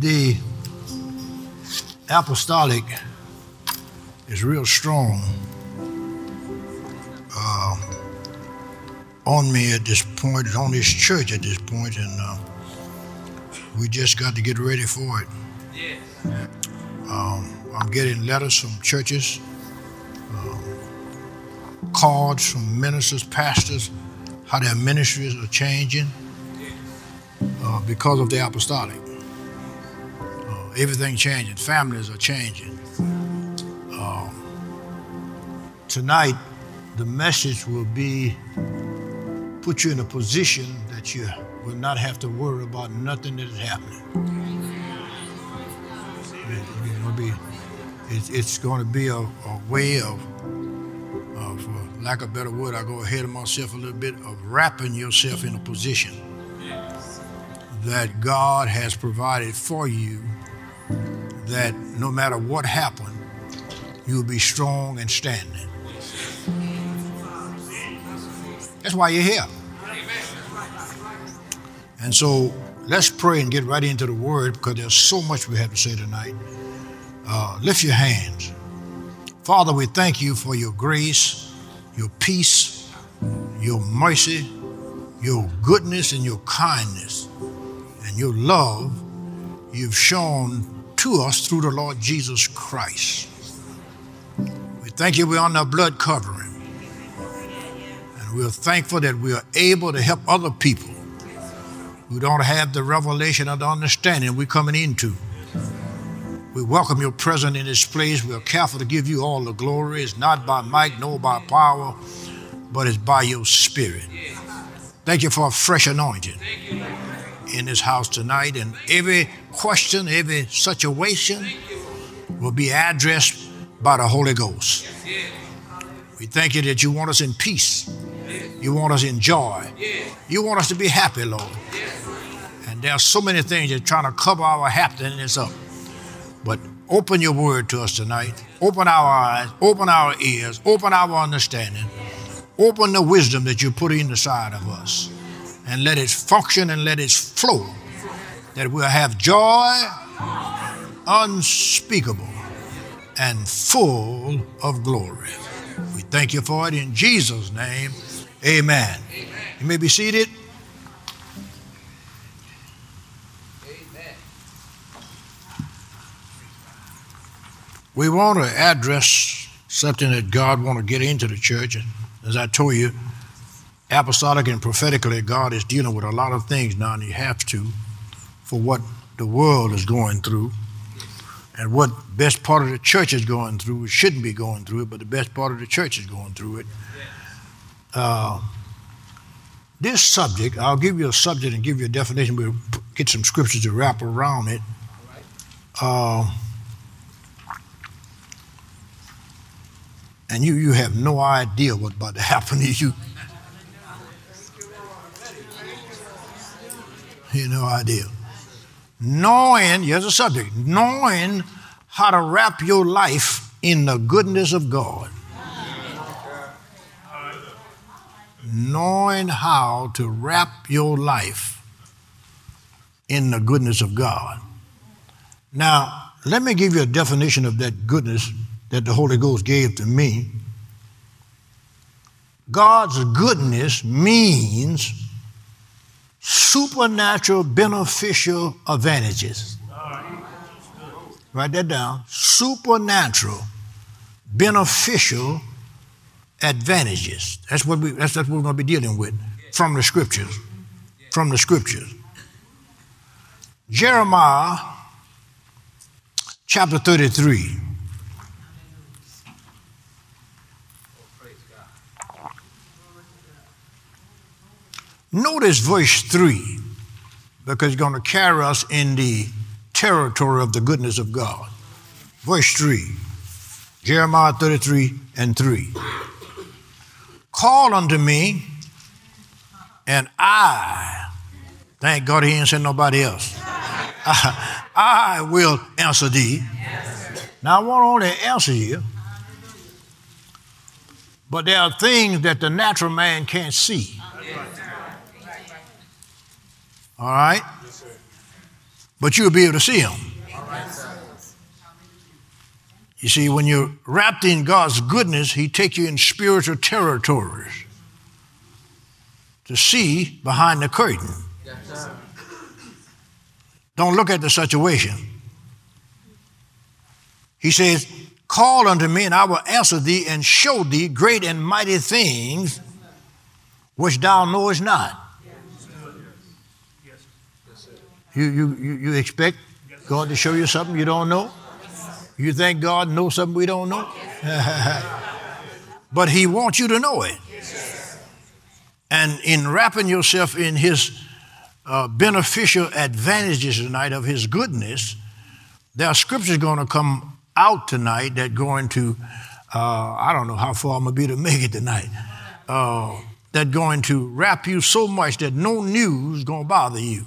The apostolic is real strong on me at this point, it's on this church at this point, and we just got to get ready for it. I'm getting letters from churches, cards from ministers, pastors, how their ministries are changing because of the apostolic. Everything changing, families are changing. Tonight, the message will be put you in a position that you will not have to worry about nothing that is happening. It's going to be a way of, for lack of a better word, I go ahead of myself a little bit, of wrapping yourself in a position that God has provided for you, that no matter what happened, you'll be strong and standing. That's why you're here. And so let's pray and get right into the word, because there's so much we have to say tonight. Lift your hands. Father, we thank you for your grace, your peace, your mercy, your goodness and your kindness, and your love you've shown to us through the Lord Jesus Christ. We thank you we're under a blood covering. And we're thankful that we are able to help other people who don't have the revelation or the understanding we're coming into. We welcome your presence in this place. We are careful to give you all the glory. It's not by might nor by power, but it's by your spirit. Thank you for a fresh anointing in this house tonight. And every question, every situation will be addressed by the Holy Ghost. We thank you that you want us in peace. You want us in joy. You want us to be happy, Lord. And there are so many things that are trying to cover our happiness up. But open your word to us tonight. Open our eyes, open our ears, open our understanding. Open the wisdom that you put in the side of us. And let it function and let it flow. That we'll have joy unspeakable and full of glory. We thank you for it in Jesus' name. Amen. You may be seated. We want to address something that God wants to get into the church. As I told you, apostolic and prophetically, God is dealing with a lot of things now, and he has to, for what the world is going through and what best part of the church is going through. It shouldn't be going through it, but the best part of the church is going through it. This subject, I'll give you a subject and give you a definition. We'll get some scriptures to wrap around it. And you have no idea what's about to happen to you. You have no idea. Knowing, here's a subject, knowing how to wrap your life in the goodness of God. Knowing how to wrap your life in the goodness of God. Now, let me give you a definition of that goodness that the Holy Ghost gave to me. God's goodness means supernatural beneficial advantages. Write that down. Supernatural beneficial advantages. That's what we're going to be dealing with from the scriptures. From the scriptures. Jeremiah chapter 33. Notice verse 3, because it's going to carry us in the territory of the goodness of God. Verse 3, Jeremiah 33 and 3. Call unto me, and I, thank God he ain't sent nobody else. I will answer thee. Now I won't only answer you, but there are things that the natural man can't see. All right? but you'll be able to see him. You see, when you're wrapped in God's goodness, he takes you in spiritual territories to see behind the curtain. Don't look at the situation. He says, call unto me, and I will answer thee and show thee great and mighty things which thou knowest not. You expect God to show you something you don't know? You think God knows something we don't know? But he wants you to know it. And in wrapping yourself in his beneficial advantages tonight of his goodness, there are scriptures going to come out tonight that going to, I don't know how far I'm going to be to make it tonight, that going to wrap you so much that no news is going to bother you.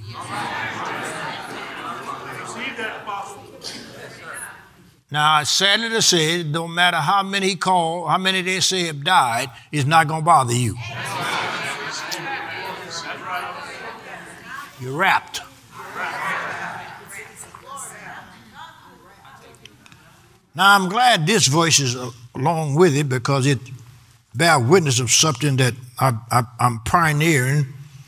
Now, sadly to say, it don't matter how many he called, how many they say have died, it's not going to bother you. You're wrapped. Now, I'm glad this voice is along with it because it bears witness of something that I'm pioneering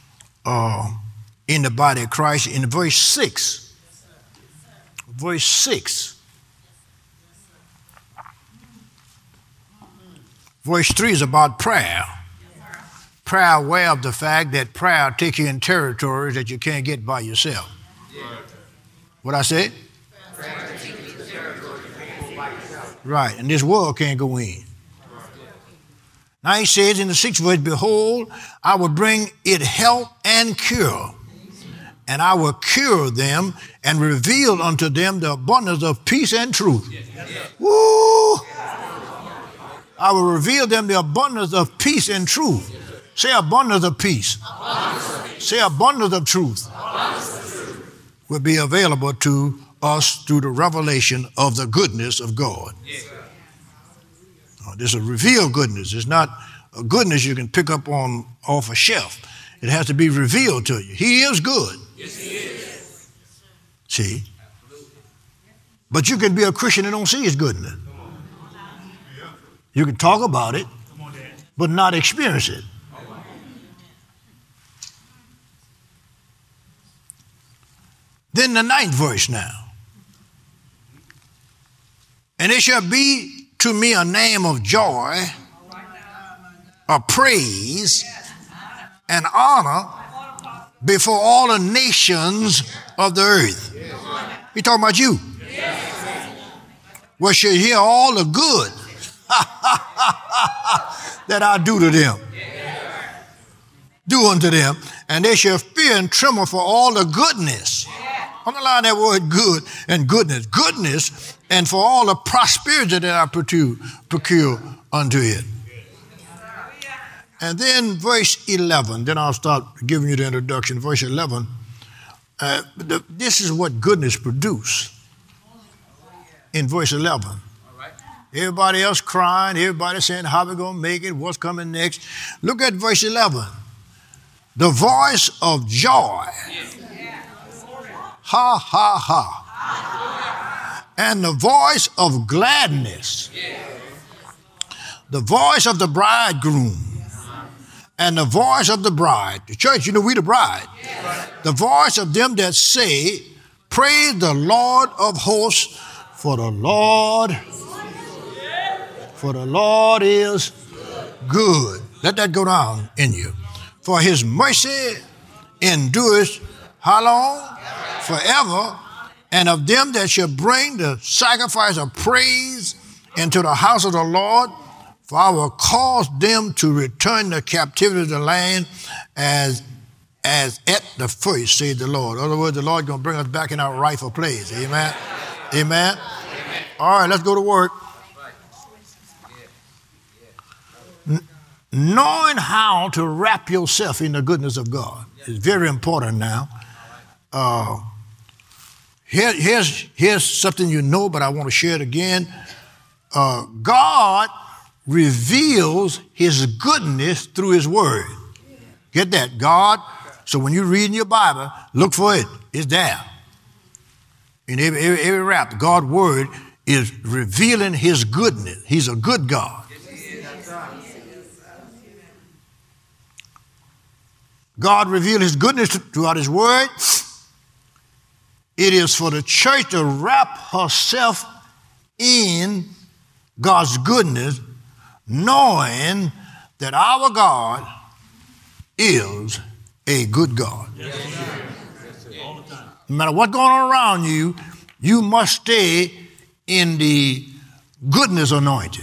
in the body of Christ. In verse 6, verse 6. Verse 3 is about prayer. Prayer aware of the fact that prayer takes you in territories that you can't get by yourself. What I say? Right, and this world can't go in. Now he says in the 6th verse, behold, I will bring it health and cure, and I will cure them and reveal unto them the abundance of peace and truth. Woo! I will reveal them the abundance of peace and truth. Say abundance of peace. Say abundance of truth. Will be available to us through the revelation of the goodness of God. This is a revealed goodness. It's not a goodness you can pick up on off a shelf. It has to be revealed to you. He is good. Yes, he is. See? But you can be a Christian and don't see his goodness. You can talk about it, but not experience it. Then the 9th verse now. And it shall be to me a name of joy, a praise, and honor before all the nations of the earth. He talking about you. Well, shall hear all the good that I do to them. Do unto them, and they shall fear and tremble for all the goodness. Underline that word good and goodness. Goodness and for all the prosperity that I procure unto it. And then verse 11, then I'll start giving you the introduction. Verse 11, this is what goodness produces. In verse 11. Everybody else crying, everybody saying, how we going to make it, what's coming next. Look at verse 11. The voice of joy. Ha, ha, ha. And the voice of gladness. The voice of the bridegroom. And the voice of the bride. The church, you know, we the bride. The voice of them that say, praise the Lord of hosts, for the Lord is good. Let that go down in you. For his mercy endures how long? Forever. And of them that shall bring the sacrifice of praise into the house of the Lord, for I will cause them to return the captivity of the land as at the first, said the Lord. In other words, the Lord going to bring us back in our rightful place. Amen? Amen? All right, let's go to work. Knowing how to wrap yourself in the goodness of God is very important now. Here's something you know, but I want to share it again. God reveals his goodness through his word. Get that? God. So when you read in your Bible, look for it. It's there. In every rap, God's word is revealing his goodness. He's a good God. God revealed his goodness throughout his word. It is for the church to wrap herself in God's goodness, knowing that our God is a good God. No matter what's going on around you, you must stay in the goodness anointed.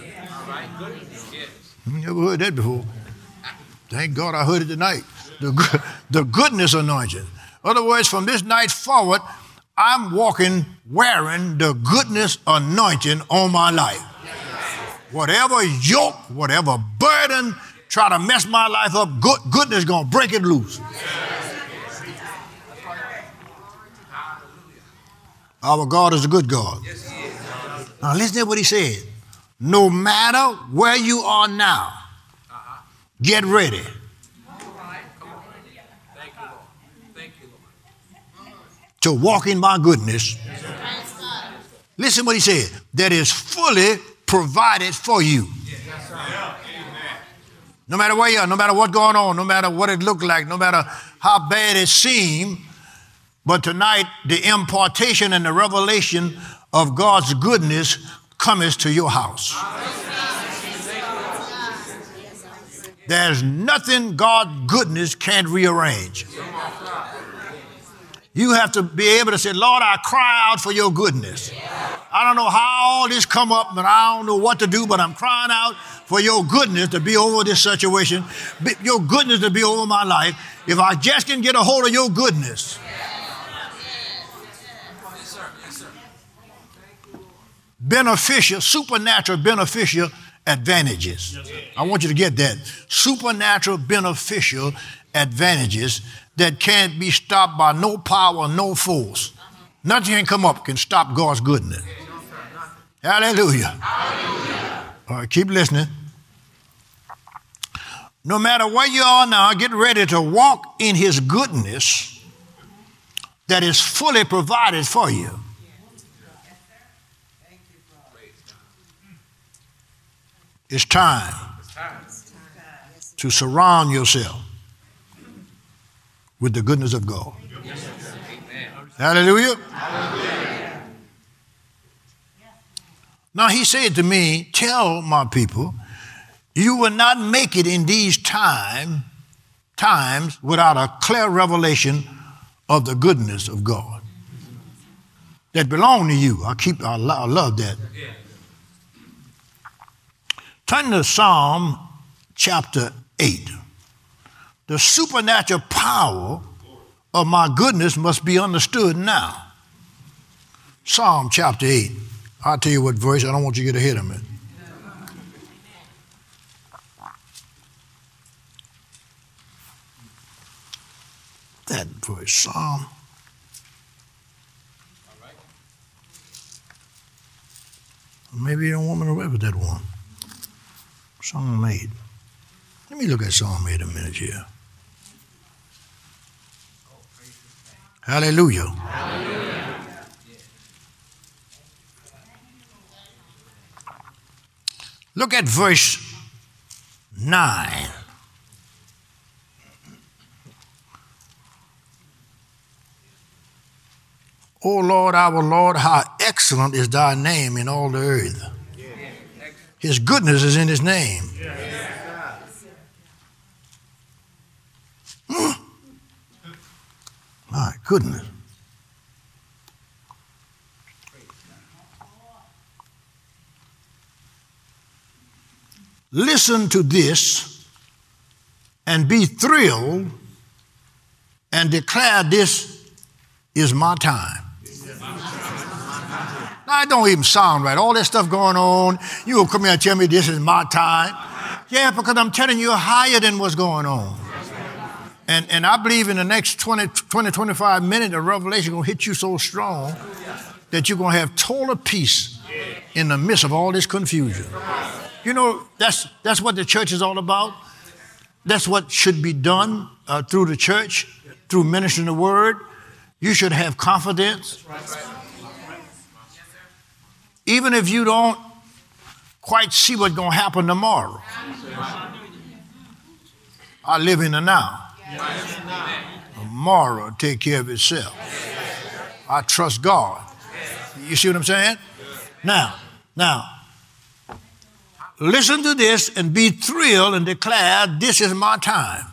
You never heard that before. Thank God I heard it tonight. The goodness anointed. In other words, from this night forward, I'm walking wearing the goodness anointing on my life. Whatever yoke, whatever burden try to mess my life up, goodness is going to break it loose. Our God is a good God. Now listen to what he said. No matter where you are now, get ready. To walk in my goodness. Listen what he said. That is fully provided for you. No matter where you are, no matter what's going on, no matter what it looked like, no matter how bad it seemed, but tonight the impartation and the revelation of God's goodness comes to your house. There's nothing God's goodness can't rearrange. You have to be able to say, Lord, I cry out for your goodness. I don't know how all this come up, but I don't know what to do, but I'm crying out for your goodness to be over this situation, your goodness to be over my life. If I just can get a hold of your goodness. Beneficial, supernatural beneficial advantages. I want you to get that. Supernatural beneficial advantages that can't be stopped by no power, no force. Nothing can come up can stop God's goodness. Hallelujah. Hallelujah. All right, keep listening. No matter where you are now, get ready to walk in his goodness that is fully provided for you. It's time to surround yourself with the goodness of God. Hallelujah. Hallelujah. Now he said to me, tell my people, you will not make it in these times without a clear revelation of the goodness of God that belong to you. I love that. Turn to Psalm chapter 8. The supernatural power of my goodness must be understood now. Psalm chapter 8. I'll tell you what verse. I don't want you to get ahead of me. That verse, Psalm. Maybe you don't want me to remember that one. Psalm 8. Let me look at Psalm 8 a minute here. Hallelujah. Hallelujah. Look at verse 9. O Lord, our Lord, how excellent is thy name in all the earth. His goodness is in his name. My goodness. Listen to this and be thrilled and declare this is my time. Now, it don't even sound right. All that stuff going on, you will come here and tell me this is my time. Yeah, because I'm telling you higher than what's going on. And I believe in the next 25 minutes, the revelation is going to hit you so strong that you're going to have total peace in the midst of all this confusion. You know, that's what the church is all about. That's what should be done through the church, through ministering the word. You should have confidence. Even if you don't quite see what's going to happen tomorrow. I live in the now. Tomorrow will take care of itself. I trust God. You see what I'm saying? Now, listen to this and be thrilled and declare, this is my time.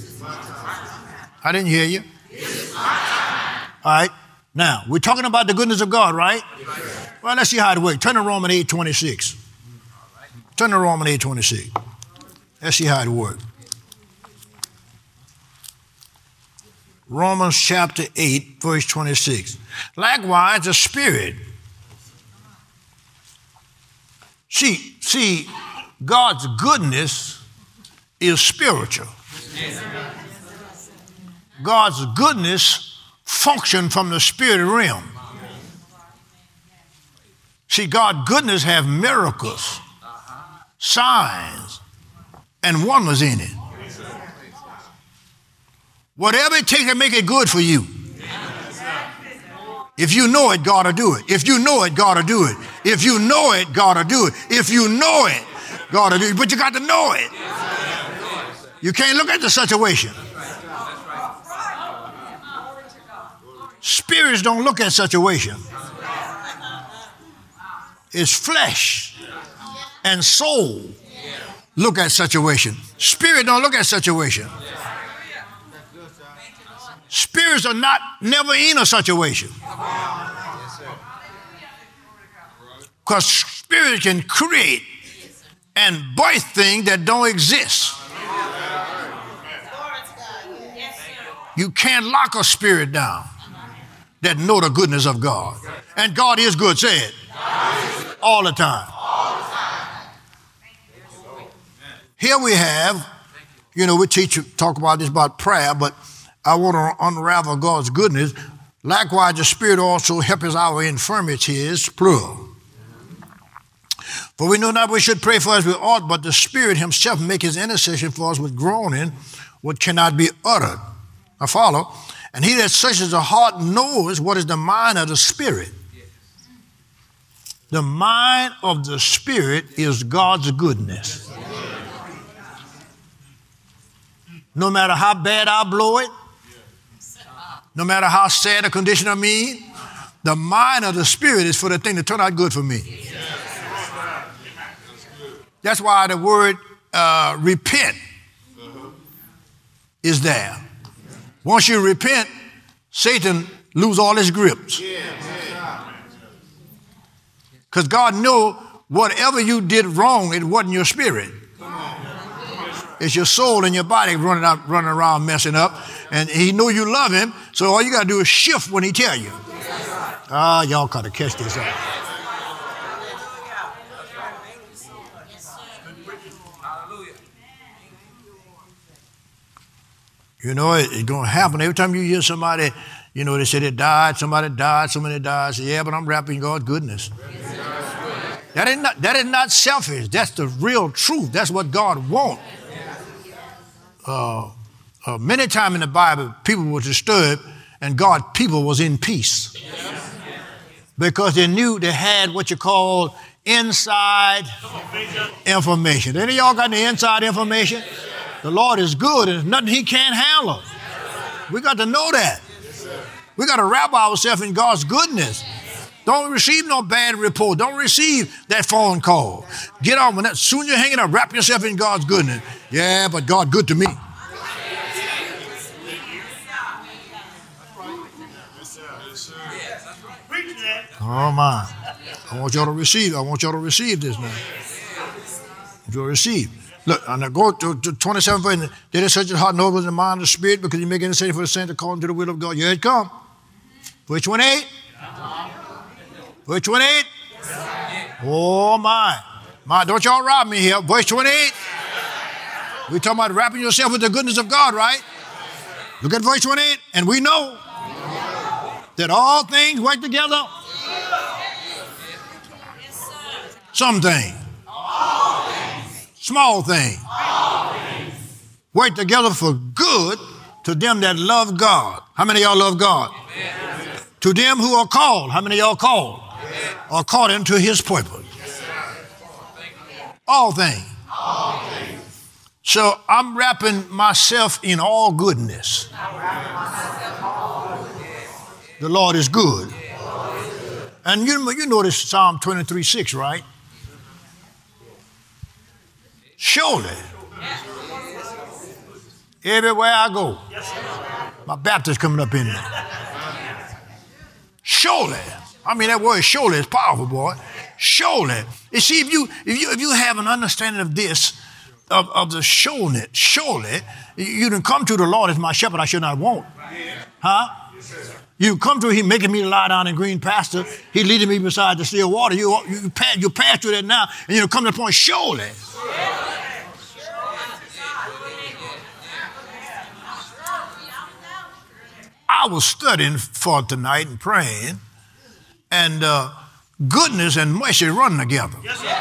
I didn't hear you. All right. Now, we're talking about the goodness of God, right? Well, let's see how it works. Turn to Romans 8:26. Turn to Romans 8:26. Let's see how it works. Romans chapter 8, verse 26. Likewise, the Spirit. See, God's goodness is spiritual. God's goodness functions from the spirit realm. See, God's goodness have miracles, signs, and wonders in it. Whatever it takes to make it good for you. If you know it, God will do it. If you know it, God will do it. If you know it, God will do it. If you know it, God will do it. But you got to know it. You can't look at the situation. Spirits don't look at situation. It's flesh and soul look at situation. Spirit don't look at situation. Spirits are never in a situation. Because spirit can create and birth things that don't exist. You can't lock a spirit down that know the goodness of God. And God is good, say it. All the time. Here we have, we talk about this about prayer, but I want to unravel God's goodness. Likewise, the Spirit also helps our infirmities, plural. For we know not we should pray for as we ought, but the Spirit himself make his intercession for us with groaning, which cannot be uttered. Now follow. And he that searches the heart knows what is the mind of the Spirit. The mind of the Spirit is God's goodness. No matter how bad I blow it, no matter how sad the condition I'm in, the mind of the Spirit is for the thing to turn out good for me. That's why the word repent is there. Once you repent, Satan lose all his grips. Because God knows whatever you did wrong, it wasn't your spirit. It's your soul and your body running around messing up. And he know you love him, so all you got to do is shift when he tell you. Y'all got to catch this up. It's going to happen. Every time you hear somebody, they say they died, somebody died. Say, yeah, but I'm rapping God's goodness. That is not selfish. That's the real truth. That's what God wants. Many times in the Bible, people were disturbed and God's people was in peace. Because they knew they had what you call inside information. Any of y'all got the inside information? The Lord is good and there's nothing he can't handle. We got to know that. We got to wrap ourselves in God's goodness. Don't receive no bad report. Don't receive that phone call. Get on with that. As soon as you're hanging up, wrap yourself in God's goodness. Yeah, but God good to me. Oh my. I want y'all to receive this now. You'll receive. Look, and I go to 27 verse. Did it search your heart, know in the mind of the Spirit, because you make intercession for the saints according to the will of God. Here it come. Verse 28. Verse 28. Oh my. Don't y'all rob me here. Verse 28. We're talking about wrapping yourself with the goodness of God, right? Look at verse 28. And we know that all things work together. Some things. Small things. Work together for good to them that love God. How many of y'all love God? Amen. To them who are called. How many of y'all called? Amen. According to his purpose. Yes, all things. All things. So I'm wrapping myself in all goodness. The Lord is good. And you notice Psalm 23:6, right? Surely, everywhere I go, my Baptist coming up in there. Surely, I mean that word surely is powerful, boy. Surely, you see, if you have an understanding of this, of the surely, you can come to the Lord as my shepherd, I should not want, huh? You come to him, making me to lie down in green pasture. He leading me beside the still water. You pass through that now, and you come to the point, surely. I was studying for tonight and praying, and goodness and mercy run together.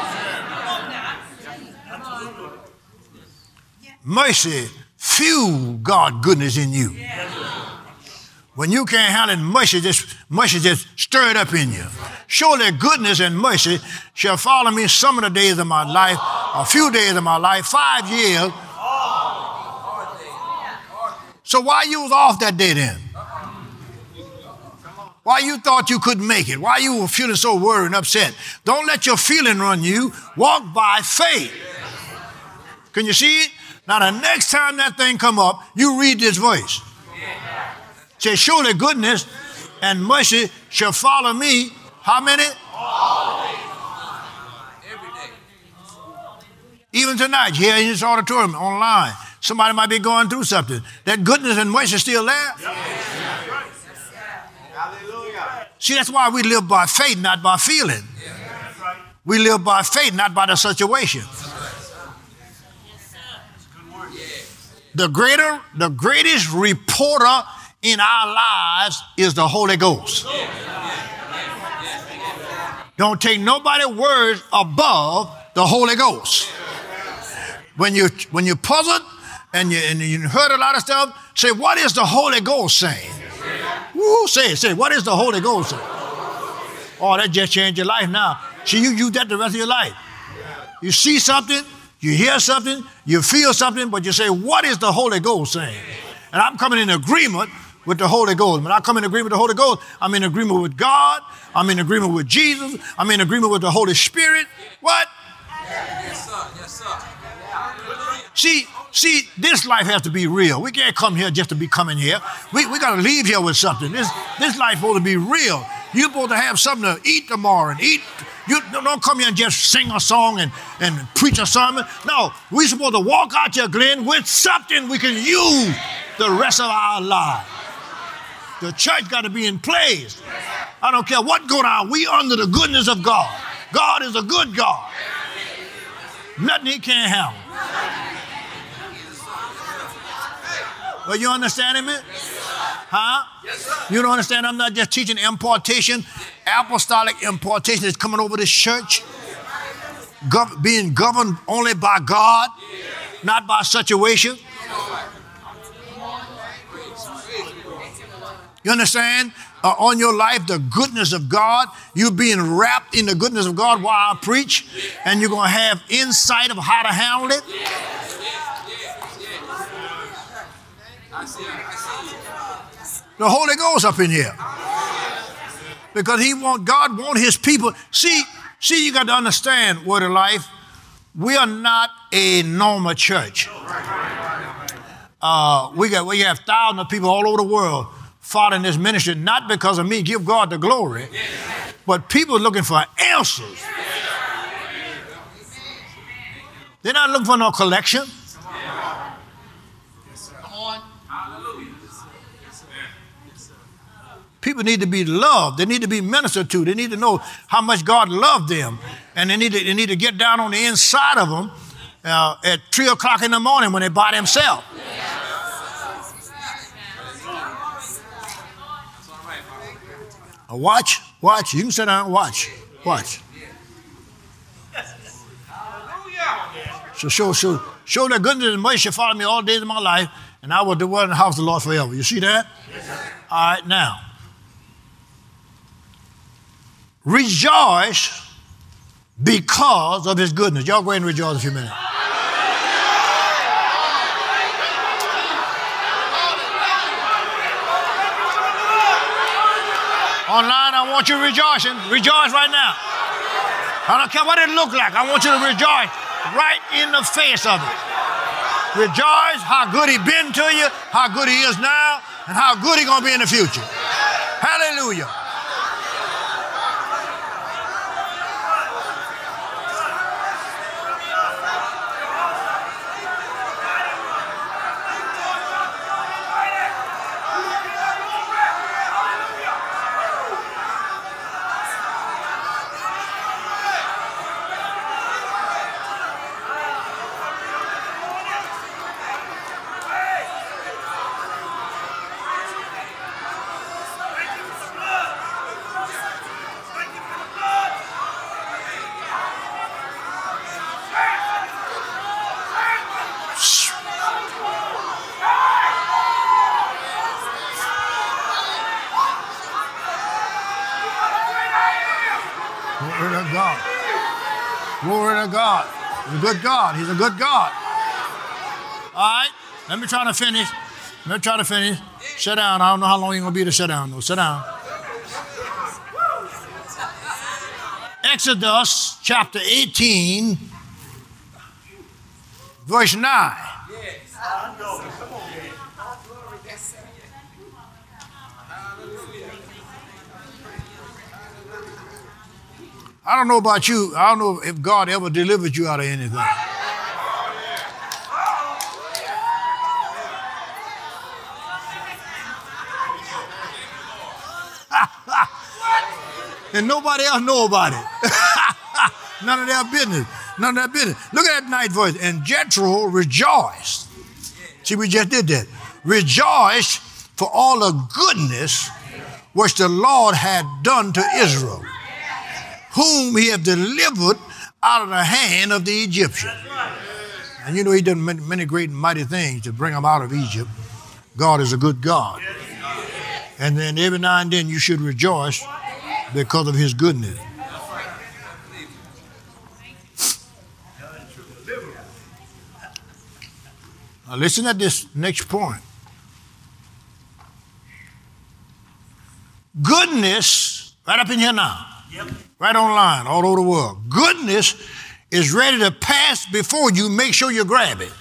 Mercy fuel God's goodness in you. When you can't handle it, mercy just stir it up in you. Surely goodness and mercy shall follow me some of the days of my life, a few days of my life, 5 years. So why you was off that day then? Why you thought you couldn't make it? Why you were feeling so worried and upset? Don't let your feeling run you. Walk by faith. Can you see it? Now the next time that thing come up, you read this verse. Say, surely goodness and mercy shall follow me. How many? Every day. Even tonight, here in this auditorium, online, somebody might be going through something. That goodness and mercy is still there. See, that's why we live by faith, not by feeling. We live by faith, not by the situation. The greatest reporter in our lives is the Holy Ghost. Don't take nobody's words above the Holy Ghost. When you're puzzled and you heard a lot of stuff, say, what is the Holy Ghost saying? Woo, say, what is the Holy Ghost saying? Oh, that just changed your life now. See, you use that the rest of your life. You see something, you hear something, you feel something, but you say, what is the Holy Ghost saying? And I'm coming in agreement with the Holy Ghost. When I come in agreement with the Holy Ghost, I'm in agreement with God. I'm in agreement with Jesus. I'm in agreement with the Holy Spirit. What? Yes, sir. Yes, sir. See, this life has to be real. We can't come here just to be coming here. We got to leave here with something. This life is supposed to be real. You're supposed to have something to eat tomorrow and eat. You don't come here and just sing a song and preach a sermon. No, we're supposed to walk out here, Glenn, with something we can use the rest of our lives. The church got to be in place. I don't care what goes on. We under the goodness of God. God is a good God. Nothing he can't handle. Well, you understanding me? Huh? You don't understand? I'm not just teaching impartation. Apostolic impartation is coming over this church. Being governed only by God, not by situation. You understand? On your life, the goodness of God, you being wrapped in the goodness of God while I preach, and you're going to have insight of how to handle it. The Holy Ghost up in here. Because God wants his people. See, you got to understand, Word of Life, we are not a normal church. We have thousands of people all over the world following this ministry, not because of me, give God the glory, but people looking for answers. They're not looking for no collection. People need to be loved. They need to be ministered to. They need to know how much God loved them. And they need to get down on the inside of them at 3 o'clock in the morning when they're by themselves. Watch. You can sit down and watch. So show that goodness and mercy follow me all the days of my life. and I will dwell in the house of the Lord forever. You see that? Yes, sir. All right, now. Rejoice because of his goodness. Y'all go ahead and rejoice a few minutes. Online, I want you rejoicing. Rejoice right now. I don't care what it looks like. I want you to rejoice right in the face of it. Rejoice how good he been to you, how good he is now, and how good he going to be in the future. Hallelujah. Glory to God. Glory to God. He's a good God. He's a good God. All right. Let me try to finish. Sit down. I don't know how long you're going to be to sit down, though. Sit down. Exodus chapter 18, verse 9. I don't know about you. I don't know if God ever delivered you out of anything. And nobody else know about it. None of their business. None of their business. Look at that ninth verse. And Jethro rejoiced. See, we just did that. Rejoice for all the goodness which the Lord had done to Israel, whom he had delivered out of the hand of the Egyptians. And you know he done many great and mighty things to bring them out of Egypt. God is a good God. And then every now and then you should rejoice because of his goodness. Now listen at this next point. Goodness, right up in here now. Yep. Right online, all over the world. Goodness is ready to pass before you. Make sure you grab it.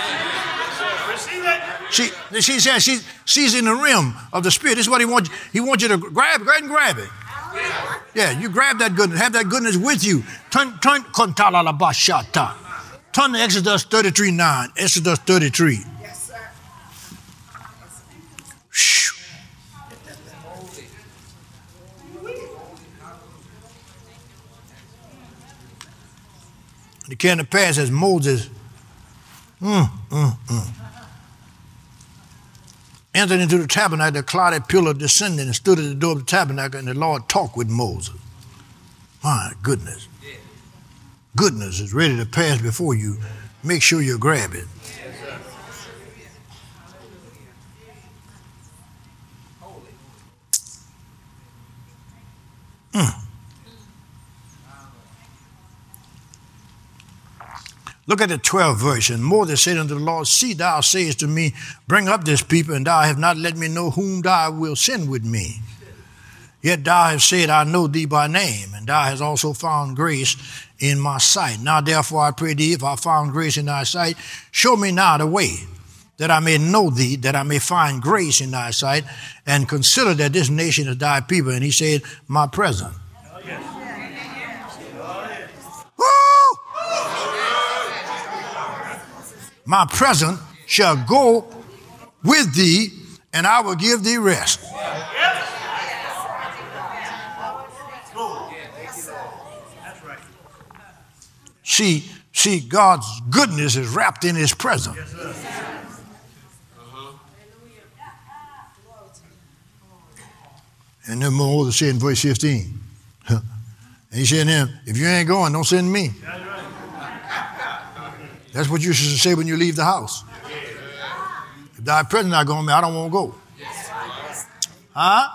She says she's in the realm of the Spirit. This is what he wants. He wants you to grab. Go ahead and grab it. Yeah, you grab that goodness. Have that goodness with you. Turn to Exodus 33:9. Exodus 33. Yes, sir. It came to pass as Moses entered into the tabernacle, the clouded pillar descended and stood at the door of the tabernacle, and the Lord talked with Moses. My goodness. Goodness is ready to pass before you. Make sure you grab it. Look at the 12th verse. And Moses said unto the Lord, see, thou sayest to me, bring up this people, and thou hast not let me know whom thou wilt send with me. Yet thou hast said, I know thee by name, and thou hast also found grace in my sight. Now therefore I pray thee, if I found grace in thy sight, show me now the way, that I may know thee, that I may find grace in thy sight, and consider that this nation is thy people. And he said, my present. My present shall go with thee, and I will give thee rest. See, God's goodness is wrapped in his presence. And then Moses said in verse 15, and he said to him, if you ain't going, don't send me. That's what you should say when you leave the house. If thy presence not going with me, I don't want to go. Huh?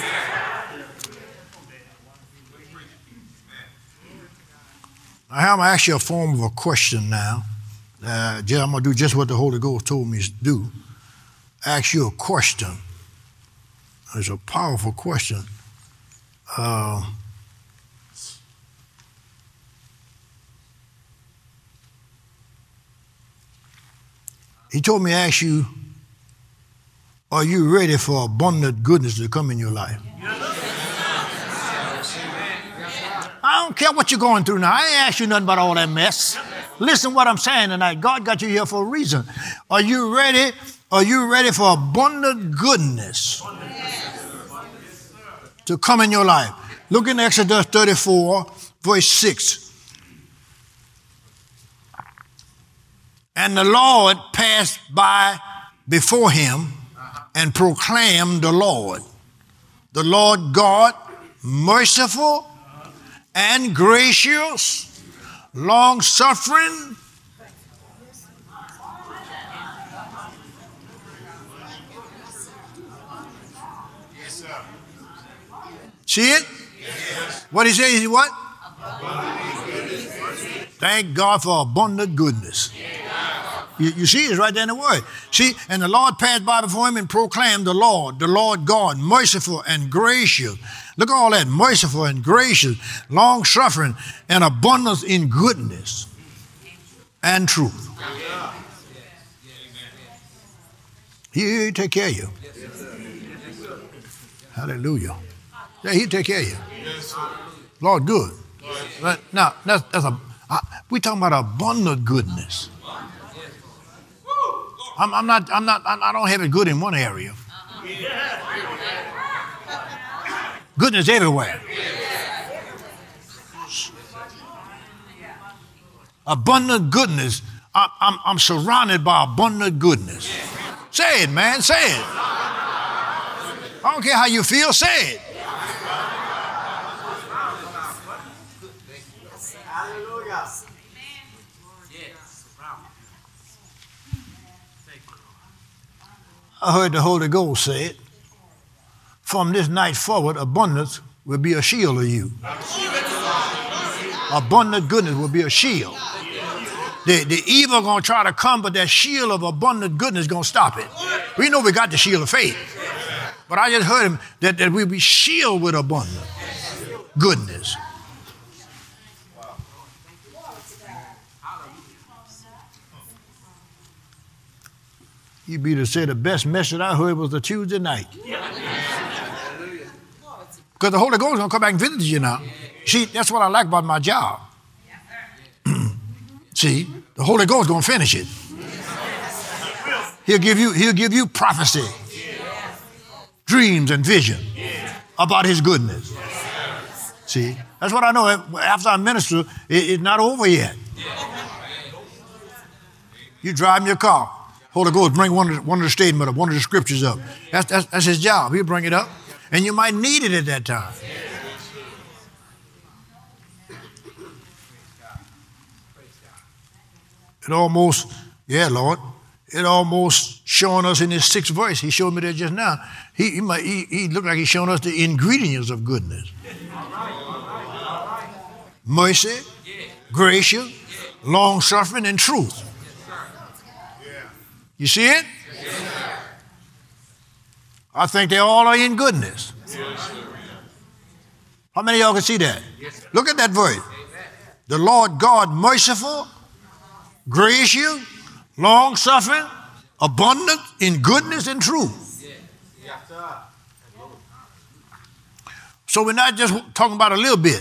I'm going to ask you a form of a question now. I'm going to do just what the Holy Ghost told me to do. Ask you a question. It's a powerful question. He told me to ask you, are you ready for abundant goodness to come in your life? I don't care what you're going through now. I ain't asked you nothing about all that mess. Listen to what I'm saying tonight. God got you here for a reason. Are you ready? Are you ready for abundant goodness to come in your life? Look in Exodus 34, verse 6. And the Lord passed by before him and proclaimed the Lord God, merciful and gracious, long-suffering. Yes, sir. See it? Yes. What he says is what? Thank God for abundant goodness. You see, it's right there in the word. See, and the Lord passed by before him and proclaimed the Lord God, merciful and gracious. Look at all that, merciful and gracious, long-suffering, and abundance in goodness and truth. He'll take care of you. Hallelujah. Yeah, he'll take care of you. Lord, good. Now, we're talking about abundant goodness. I don't have it good in one area. Goodness everywhere. Abundant goodness. I'm surrounded by abundant goodness. Say it, man. Say it. I don't care how you feel. Say it. Hallelujah. I heard the Holy Ghost say it. From this night forward, abundance will be a shield of you. Abundant goodness will be a shield. The evil going to try to come, but that shield of abundant goodness is going to stop it. We know we got the shield of faith. But I just heard him that we'll be shielded with abundant goodness. You be to say the best message I heard was the Tuesday night. Because the Holy Ghost is going to come back and visit you now. See, that's what I like about my job. See, the Holy Ghost is going to finish it. He'll give you prophecy, dreams and vision about his goodness. See, that's what I know. After I minister, it's not over yet. You drive in your car. Holy Ghost, bring one of the statements up, one of the scriptures up. That's his job. He'll bring it up. And you might need it at that time. It almost, Lord, it almost showing us in his 6th verse. He showed me that just now. He looked like he's showing us the ingredients of goodness. Mercy, gracious, long-suffering, and truth. You see it? I think they all are in goodness. How many of y'all can see that? Look at that verse. The Lord God, merciful, gracious, long-suffering, abundant in goodness and truth. So we're not just talking about a little bit.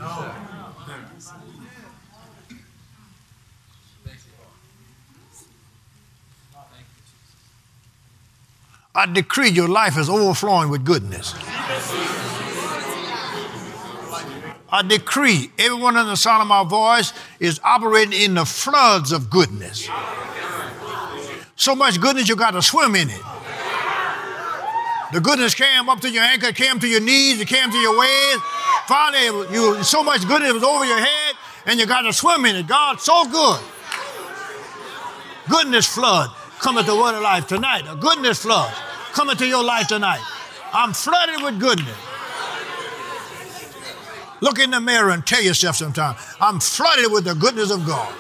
I decree your life is overflowing with goodness. I decree everyone under the sound of my voice is operating in the floods of goodness. So much goodness you got to swim in it. The goodness came up to your ankle, came to your knees, it came to your waist. Finally, so much goodness was over your head, and you got to swim in it. God's so good. Goodness flood. come into the word of life tonight. A goodness flood come into your life tonight. I'm flooded with goodness. Look in the mirror and tell yourself sometime, I'm flooded with the goodness of God.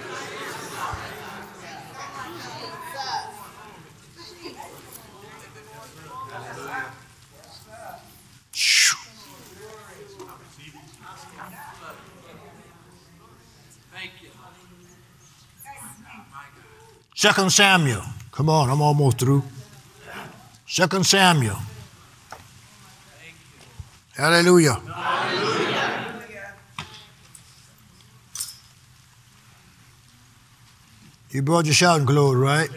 Second Samuel. Come on, I'm almost through. 2 Samuel. Hallelujah. Hallelujah. You brought your shouting clothes, right?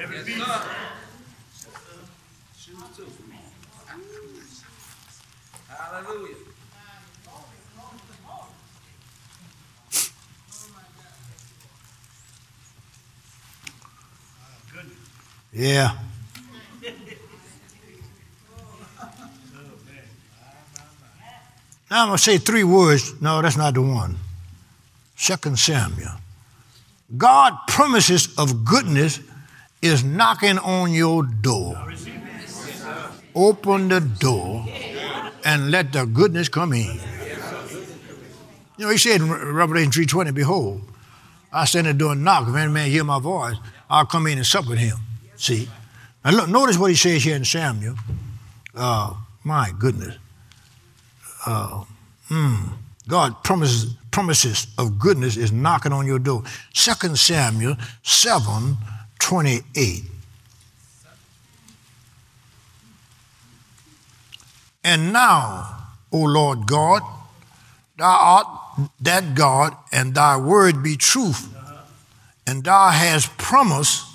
Hallelujah. Yeah. Now I'm going to say 3 words. No, that's not the one. 2 Samuel. God promises of goodness is knocking on your door. Open the door and let the goodness come in. You know, he said in Revelation 3:20, behold, I stand at the door and knock. If any man hear my voice, I'll come in and sup with him. See? Now look, notice what he says here in Samuel. My goodness. God promises of goodness is knocking on your door. 2 Samuel 7:28. And now, O Lord God, thou art that God, and thy word be truth, and thou hast promised.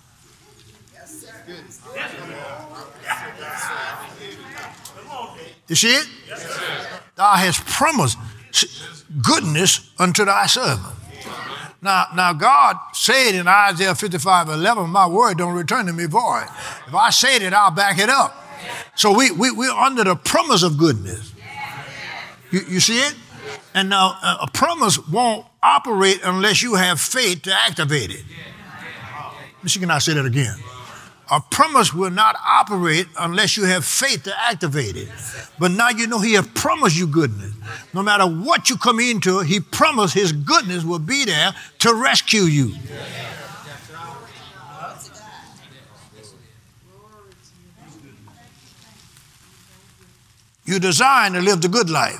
You see it? Thou hast promised goodness unto thy servant. Now God said in Isaiah 55:11, my word don't return to me void. If I said it, I'll back it up. So we're under the promise of goodness. You see it? And now a promise won't operate unless you have faith to activate it. Let me see, can I say that again? A promise will not operate unless you have faith to activate it. But now you know he has promised you goodness. No matter what you come into, he promised his goodness will be there to rescue you. You're designed to live the good life.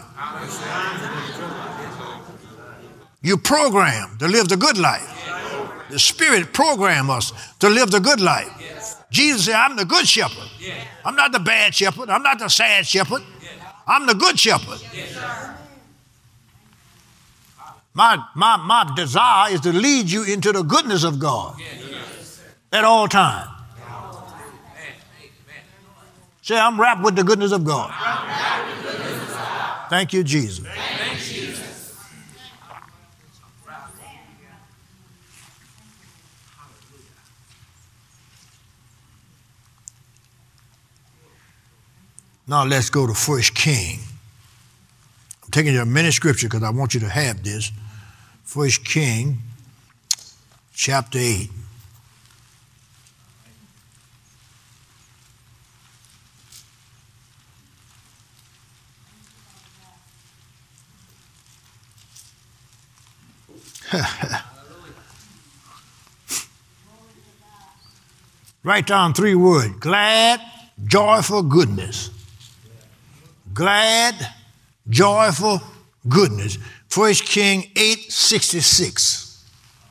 You're programmed to live the good life. The Spirit programmed us to live the good life. Jesus said, I'm the good shepherd. I'm not the bad shepherd. I'm not the sad shepherd. I'm the good shepherd. My desire is to lead you into the goodness of God at all times. Say, I'm wrapped with the goodness of God. Thank you, Jesus. Now let's go to 1 King. I'm taking you a minute scripture because I want you to have this. 1 King, chapter 8. Write down 3 words. Glad, joyful, goodness. Glad, joyful, goodness. 1 King 8:66.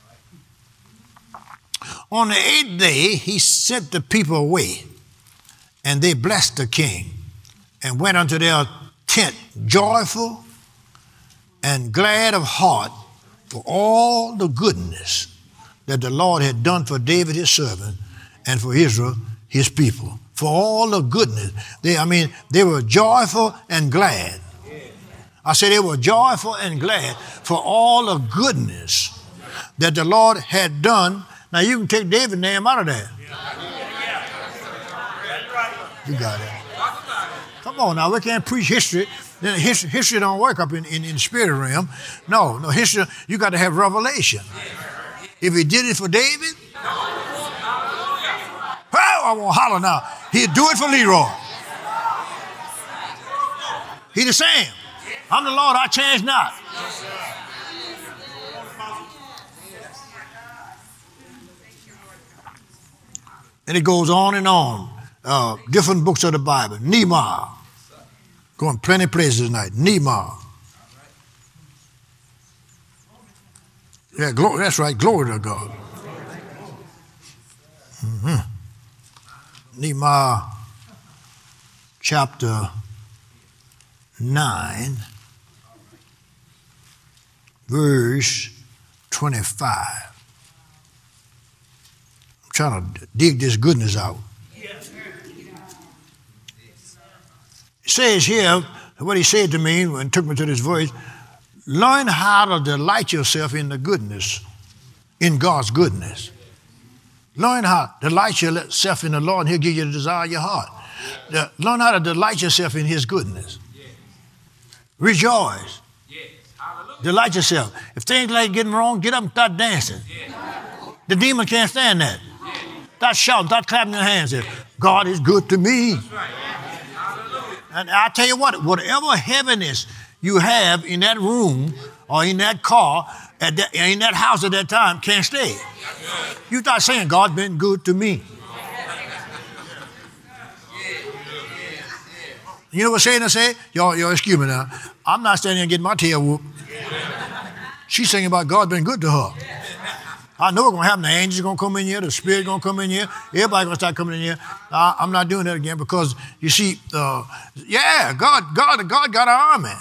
On the 8th day, he sent the people away, and they blessed the king, and went unto their tent joyful and glad of heart for all the goodness that the Lord had done for David his servant and for Israel his people. For all the goodness. They were joyful and glad. I said they were joyful and glad for all the goodness that the Lord had done. Now you can take David's name out of that. You got it. Come on now, we can't preach history. Then history don't work up in the spirit realm. No, history, you got to have revelation. If he did it for David, I want to holler now. He'll do it for Leroy. He the same. I'm the Lord, I change not. And it goes on and on. Different books of the Bible. Nehemiah. Going plenty of places tonight. Nehemiah. Yeah, that's right. Glory to God. Mm-hmm. Nehemiah chapter 9, verse 25. I'm trying to dig this goodness out. It says here, what he said to me when he took me to this verse, learn how to delight yourself in the goodness, in God's goodness. Learn how to delight yourself in the Lord, and he'll give you the desire of your heart. Learn how to delight yourself in his goodness. Rejoice. Delight yourself. If things like getting wrong, get up and start dancing. The demon can't stand that. Start shouting, start clapping your hands. God is good to me. And I tell you what, whatever heaviness you have in that room or in that car, in that house at that time, can't stay. You start saying, God's been good to me. You know what Satan say? Y'all excuse me now. I'm not standing here getting my tail whooped. She's singing about God been good to her. I know what's going to happen. The angels going to come in here. The spirit going to come in here. Everybody going to start coming in here. I'm not doing that again because, you see, God got an army.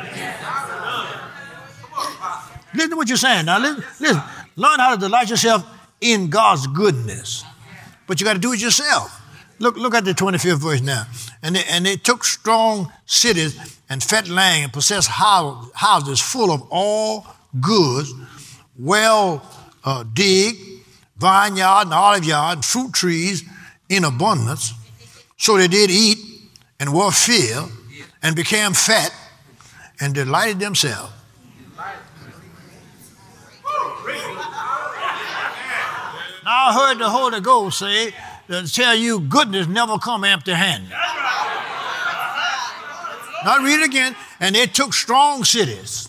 Listen to what you're saying. Now, listen. Learn how to delight yourself in God's goodness. But you got to do it yourself. Look at the 25th verse now. And they took strong cities and fat land and possessed houses full of all goods, digged, vineyard and olive yard, and fruit trees in abundance. So they did eat and were filled and became fat and delighted themselves. Now I heard the Holy Ghost say, to tell you goodness never come empty-handed. Now read it again. And they took strong cities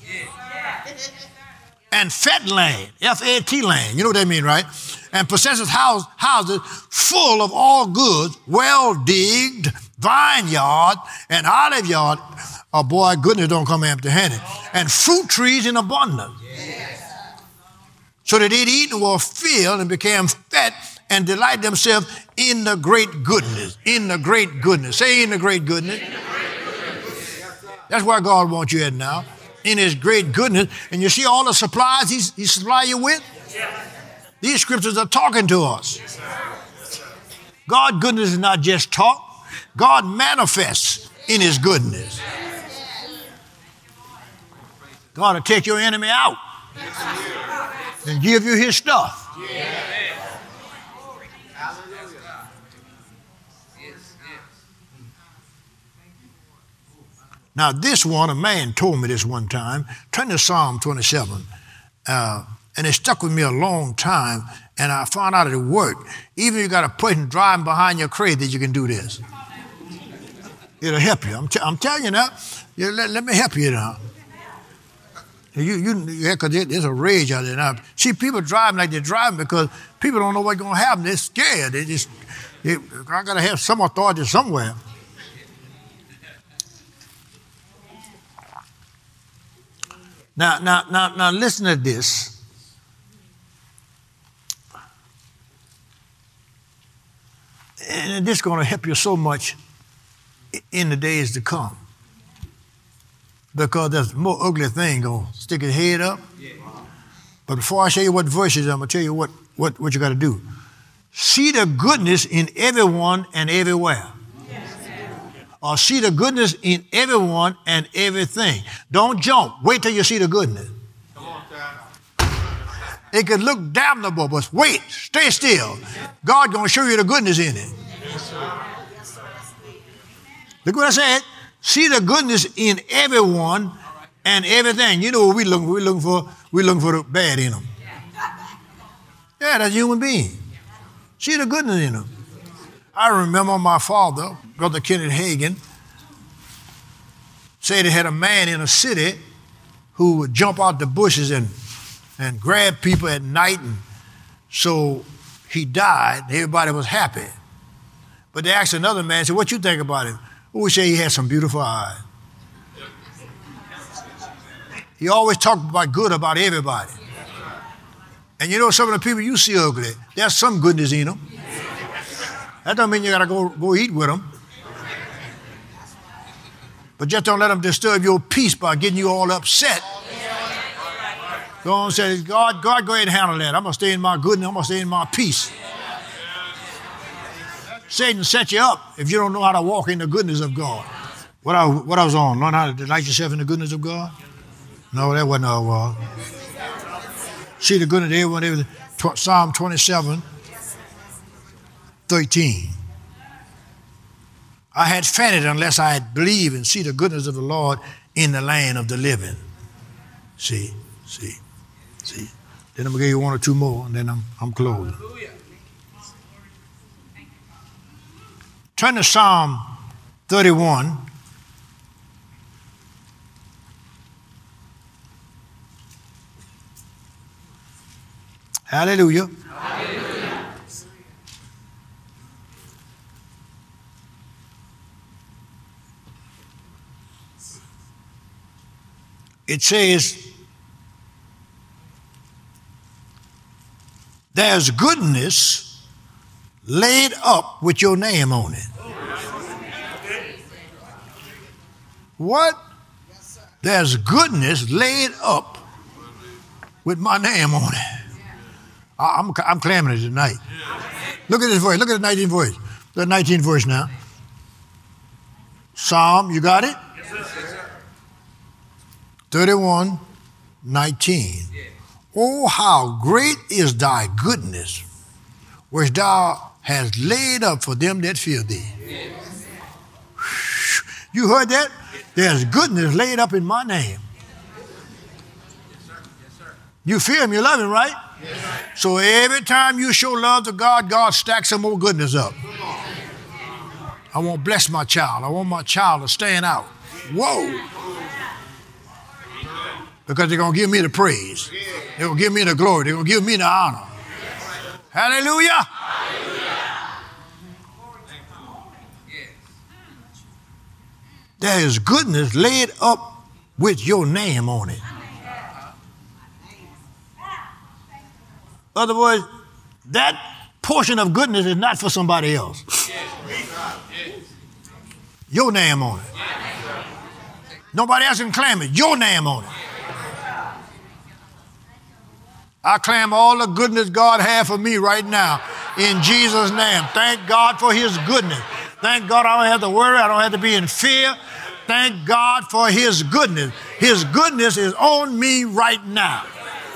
and fat land, F-A-T land, you know what that means, right? And possesses houses full of all goods, well-digged, vineyard and olive yard. Oh boy, goodness don't come empty-handed. And fruit trees in abundance. So that they eat and were filled and became fat and delight themselves in the great goodness. In the great goodness. Say in the great goodness. That's where God wants you at now. In his great goodness. And you see all the supplies he supply you with? These scriptures are talking to us. God's goodness is not just talk. God manifests in his goodness. God will take your enemy out and give you his stuff. Now, this one, a man told me this one time. Turn to Psalm 27. And it stuck with me a long time, and I found out it worked. Even if you got a person driving behind your crazy, you can do this. It'll help you. I'm telling you now. Let me help you now. Because there's a rage out there now. See, people driving like they're driving because people don't know what's going to happen. They're scared. I got to have some authority somewhere. Now, listen to this. And this is going to help you so much in the days to come. Because there's more ugly thing going to stick his head up. But before I show you what verses, I'm going to tell you what you got to do. See the goodness in everyone and everywhere. Or see the goodness in everyone and everything. Don't jump. Wait till you see the goodness. It could look damnable, but wait, stay still. God's going to show you the goodness in it. Look what I said. See the goodness in everyone and everything. You know what we're looking for? We're looking for the bad in them. Yeah, that's a human being. See the goodness in them. I remember my father, Brother Kenneth Hagin, said he had a man in a city who would jump out the bushes and grab people at night. And so he died. Everybody was happy. But they asked another man, said, what you think about him? Oh, we say he had some beautiful eyes. He always talked about good about everybody. And you know, some of the people you see ugly, there's some goodness in them. That don't mean you got to go eat with them. But just don't let them disturb your peace by getting you all upset. Go on and say, God, go ahead and handle that. I'm going to stay in my goodness. I'm going to stay in my peace. Satan set you up if you don't know how to walk in the goodness of God. What I was on, learn how to delight yourself in the goodness of God? No, that wasn't how it was. See the goodness of everyone. Psalm 27, 13. I had fainted unless I had believed and see the goodness of the Lord in the land of the living. See. Then I'm going to give you one or two more, and then I'm closing. Turn to Psalm 31. Hallelujah. Hallelujah. It says, there's goodness laid up with your name on it. What? There's goodness laid up with my name on it. I'm claiming it tonight. Look at this verse. Look at the 19th verse. The 19th verse now. Psalm, you got it? 31, 19. Oh, how great is thy goodness, which thou hast laid up for them that fear thee. You heard that? There's goodness laid up in my name. You fear him, you love him, right? So every time you show love to God, God stacks some more goodness up. I want to bless my child. I want my child to stand out. Whoa. Because they're going to give me the praise. They're going to give me the glory. They're going to give me the honor. Hallelujah. Hallelujah. There is goodness laid up with your name on it. In other words, that portion of goodness is not for somebody else. Your name on it. Nobody else can claim it. Your name on it. I claim all the goodness God has for me right now in Jesus' name. Thank God for his goodness. Thank God I don't have to worry. I don't have to be in fear. Thank God for his goodness. His goodness is on me right now.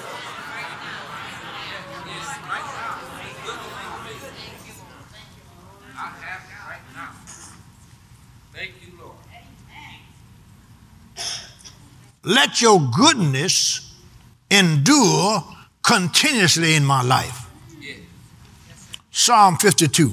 Let your goodness endure continuously in my life. Psalm 52.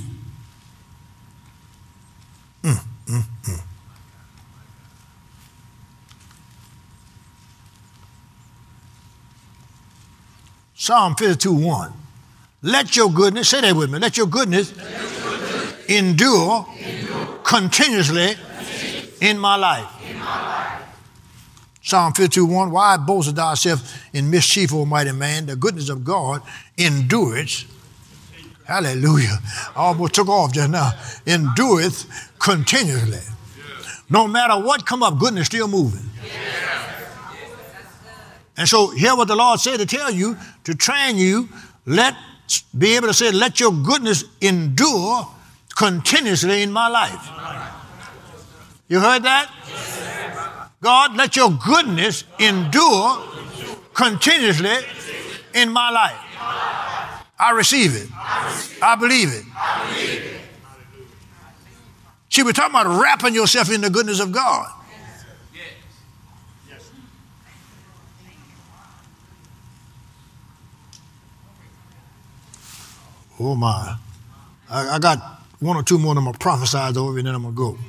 Psalm 52:1. Let your goodness, say that with me, let your goodness endure continuously in my life. Psalm 52:1, why boastest thyself in mischief, O mighty man? The goodness of God endureth. Hallelujah. I almost took off just now. Endureth continuously. No matter what come up, goodness still moving. And so hear what the Lord said to tell you, to train you, be able to say, let your goodness endure continuously in my life. You heard that? God, let your goodness endure continuously in my life. I receive it. I believe it. See, we're talking about wrapping yourself in the goodness of God. Oh my. I got one or two more I'm going to prophesy over, and then I'm going to go.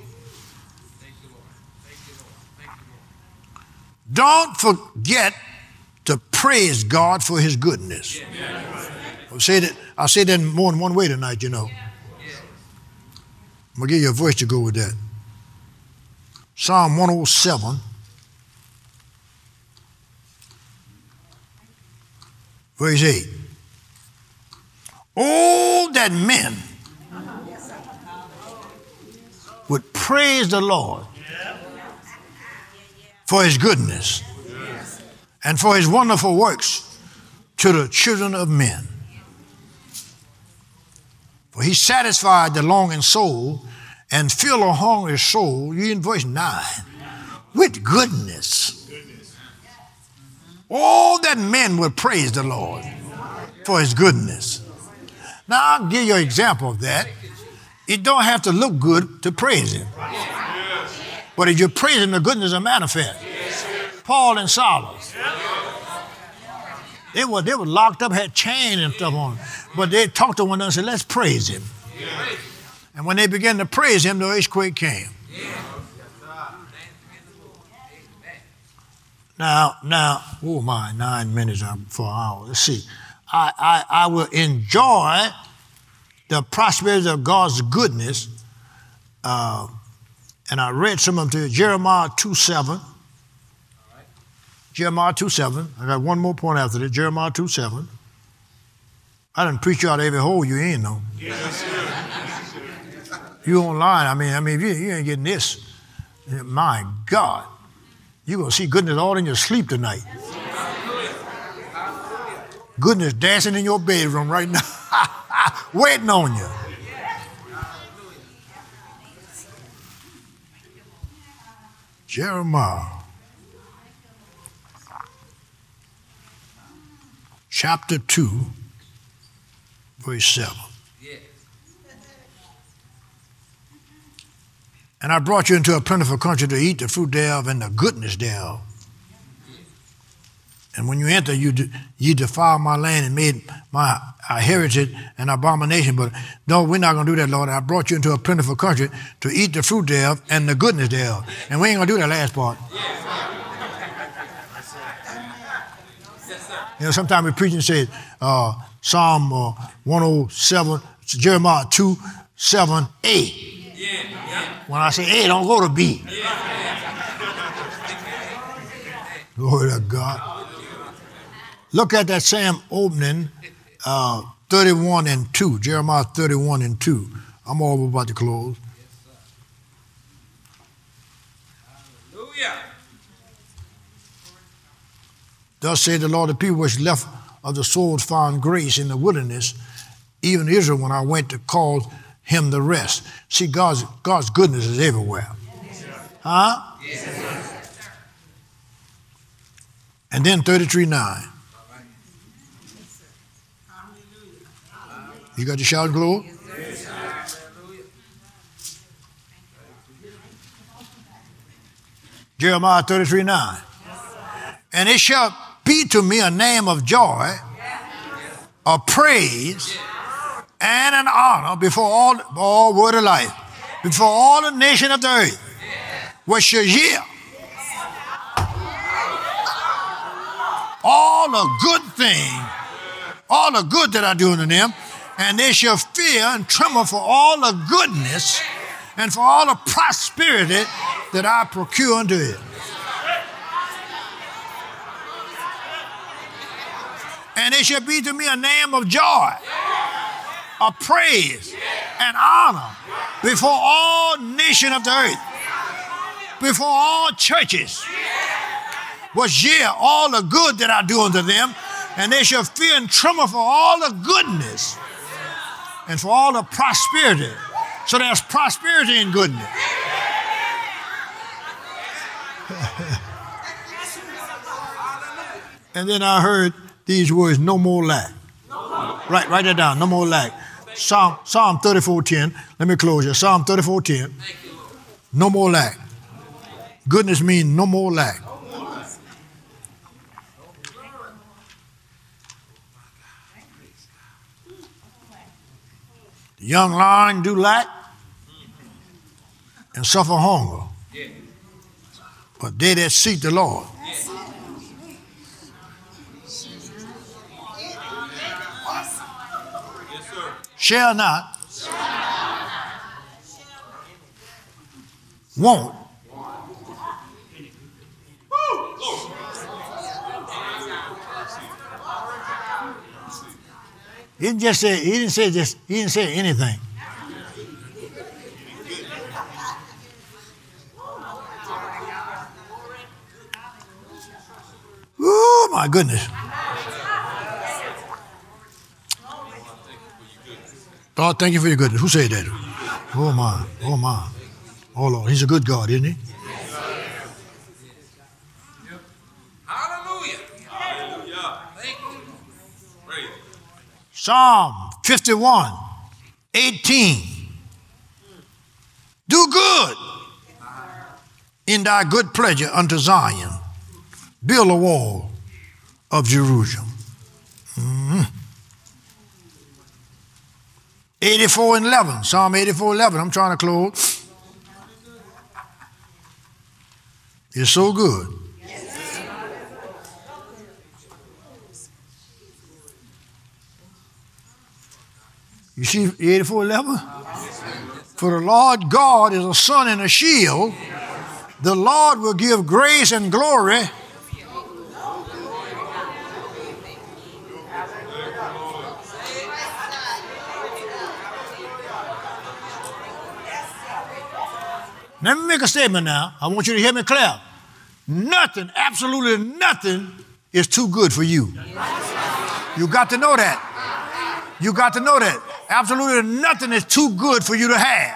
Don't forget to praise God for his goodness. I'll say that in more than one way tonight, you know. I'm going to give you a verse to go with that. Psalm 107, verse 8. Oh, that men would praise the Lord for his goodness and for his wonderful works to the children of men. For he satisfied the longing soul and filled a hungry soul, you in verse 9, with goodness. All that men would praise the Lord for his goodness. Now, I'll give you an example of that. It don't have to look good to praise him. But if you praise him, the goodness will manifest. Paul and Silas. They were locked up, had chains and stuff on them. But they talked to one another and said, let's praise him. And when they began to praise him, the earthquake came. Now, oh my, 9 minutes for an hour. Let's see. I will enjoy the prosperity of God's goodness. And I read some of them to you. Jeremiah 2:7. Jeremiah 2:7. I got one more point after that. Jeremiah 2:7. I didn't preach you out of every hole you in, though. Yes, you online. I mean, if you ain't getting this, my God, you're going to see goodness all in your sleep tonight. Goodness dancing in your bedroom right now, waiting on you. Jeremiah chapter 2, verse 7. And I brought you into a plentiful country to eat the fruit thereof and the goodness thereof. And when you enter, you defile my land and made my heritage an abomination. But no, we're not going to do that, Lord. I brought you into a plentiful country to eat the fruit thereof and the goodness thereof. And we ain't going to do that last part. You know, sometimes we preach and say Psalm 107, Jeremiah 2, 7, 8. When I say A, don't go to B. Glory to God. Look at that same opening, 31 and 2, Jeremiah 31 and 2. I'm all about to close. Hallelujah. Thus said the Lord, the people which left of the sword found grace in the wilderness, even Israel when I went to call him the rest. See, God's goodness is everywhere. Huh? Yes. And then 33:9. You got your shout and glory? Jeremiah 33:9. And it shall be to me a name of joy, a praise, and an honor before all word of life, before all the nation of the earth, which shall hear all the good things, all the good that I do unto them, and they shall fear and tremble for all the goodness and for all the prosperity that I procure unto it. And it shall be to me a name of joy, a praise, and honor before all nations of the earth, before all churches, which hear all the good that I do unto them, and they shall fear and tremble for all the goodness and for all the prosperity. So there's prosperity and goodness. And then I heard these words, no more lack. Write that down, no more lack. Psalm 34:10. Let me close here. Psalm 34:10. No more lack. Goodness means no more lack. Young lion do lack and suffer hunger. But they that seek the Lord shall not want. He didn't say anything. Oh my goodness. God, thank you for your goodness. Who said that? Oh my, oh my. Oh Lord, he's a good God, isn't he? Hallelujah. Hallelujah. Thank you. Praise. Psalm 51, 18. Do good in thy good pleasure unto Zion. Build a wall of Jerusalem. 84:11, Psalm 84:11. I'm trying to close. It's so good. You see 84:11? For the Lord God is a sun and a shield. The Lord will give grace and glory. Let me make a statement now. I want you to hear me clear. Nothing, absolutely nothing is too good for you. You got to know that. You got to know that. Absolutely nothing is too good for you to have.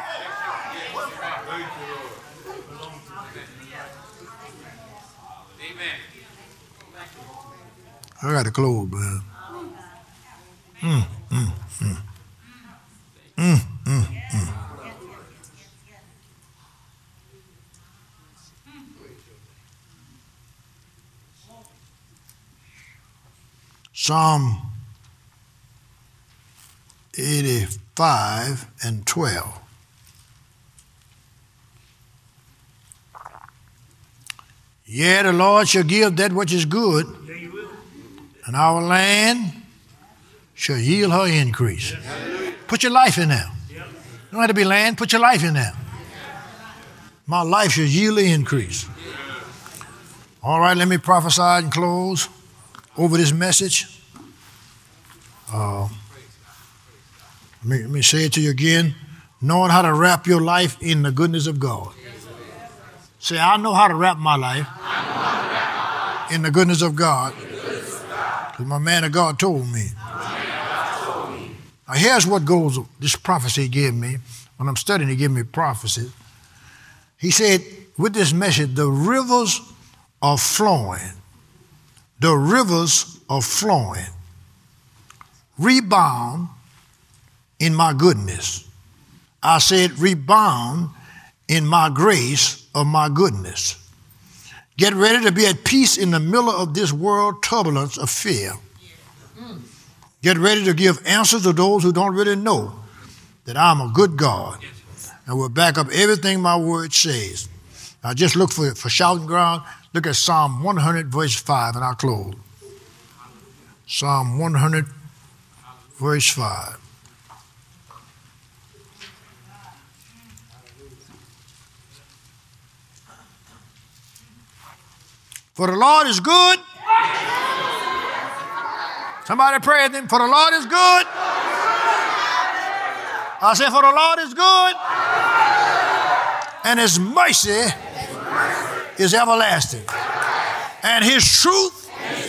I got to close, man. Psalm 85:12. Yeah, the Lord shall give that which is good, and our land shall yield her increase. Put your life in there. You don't have to be land, put your life in there. My life shall yield the increase. All right, let me prophesy and close over this message. Let me say it to you again. Knowing how to wrap your life in the goodness of God. Say, I know how to wrap my life in the goodness of God. Because my man of God told me. Now here's what goes, this prophecy he gave me. When I'm studying, he gave me prophecies. He said, with this message, the rivers are flowing. The rivers are flowing. Rebound in my goodness. I said, rebound in my grace of my goodness. Get ready to be at peace in the middle of this world turbulence of fear. Get ready to give answers to those who don't really know that I'm a good God and will back up everything my word says. Now just look for shouting ground. Look at Psalm 100 verse 5 and I'll close. Psalm 100 verse 5. For the Lord is good. Somebody pray at them. For the Lord is good. I said, for the Lord is good. And his mercy is everlasting. And his truth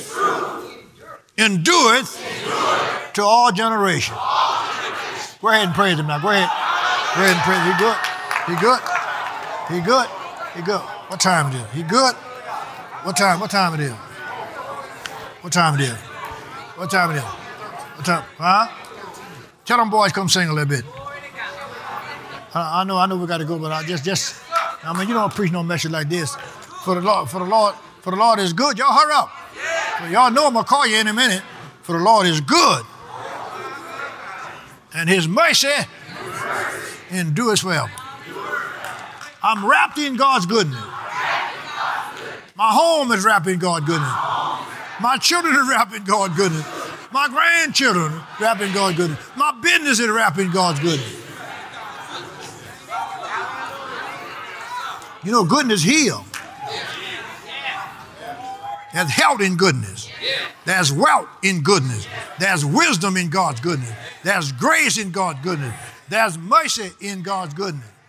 endureth to all generations. Go ahead and praise him now. Go ahead. Go ahead and praise him. He good. He good. He good. He good. What time it is? He good. What time it is? What time it is? What time it is? What time? Huh? Tell them boys come sing a little bit. I know we got to go, but I mean, you don't preach no message like this. For the Lord is good. Y'all hurry up. So y'all know I'm gonna call you in a minute. For the Lord is good, and his mercy endures forever. I'm wrapped in God's goodness. My home is wrapped in God's goodness. My children are wrapped in God's goodness. My grandchildren are wrapped in God's goodness. My business is wrapped in God's goodness. You know, goodness heals. There's health in goodness. There's wealth in goodness. There's wisdom in God's goodness. There's grace in God's goodness. There's mercy in God's goodness.